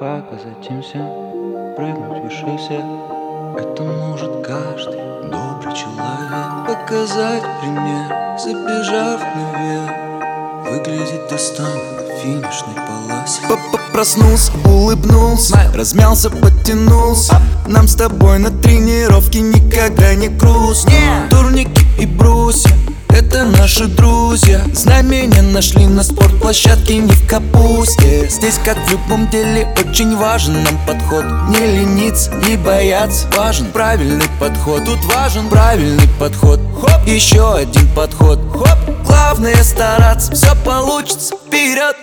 показать им всем, прыгнуть выше всех. Это может каждый добрый человек. Показать пример, забежав наверх, выглядеть достойно на финишной полосе. Проснулся, улыбнулся, размялся, подтянулся. Нам с тобой на тренировке никогда не грустно. Турники и брусья — это наши друзья. Знамения нашли на спортплощадке, не в капусте. Здесь, как в любом деле, очень важен нам подход. Не лениться, не бояться, важен правильный подход. Тут важен правильный подход. Хоп, еще один подход. Хоп, главное стараться, все получится, вперед.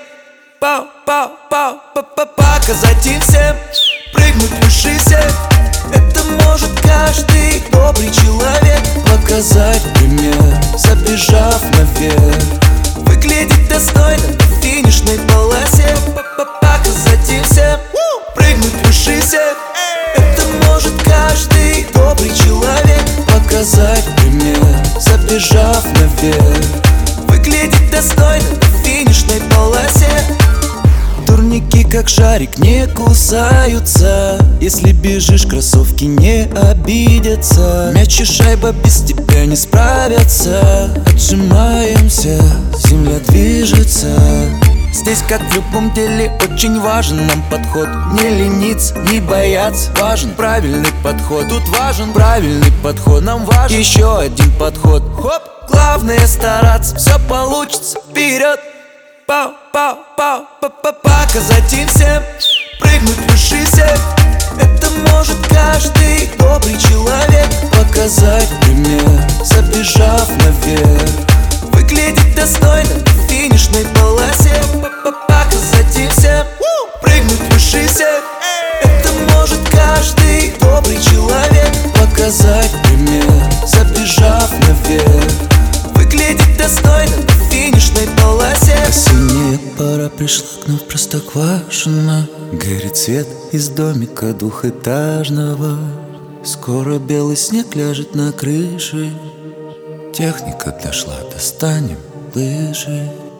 Показать им всем, прыгнуть выше всех. Это может каждый добрый человек. Показать пример, забежав наверх, выглядеть достойно на финишной полосе. Показать им всем, прыгнуть выше всех. Это может каждый добрый человек. Показать пример, забежав наверх, выглядеть достойно на финишной полосе. Турники, как шарик, не кусаются. Если бежишь, кроссовки не обидятся. Мяч и шайба без тебя не справятся. Отжимаемся, земля движется. Здесь, как в любом деле, очень важен нам подход. Не лениться, не бояться, важен правильный подход. Тут важен правильный подход, нам важен еще один подход. Хоп, главное стараться, все получится, вперед. Показать им всем, прыгнуть выше всех. Это может каждый добрый человек. Показать пример, забежав наверх, выглядеть достойно на финишной полосе. Показать им всем, прыгнуть выше всех. Это может каждый добрый человек. Показать пример, забежав наверх, выглядеть достойно на финишной полосе. Осенняя пора пришла к нам в Простоквашино. Горит свет из домика двухэтажного. Скоро белый снег ляжет на крыше. Техника дошла, достанем лыжи.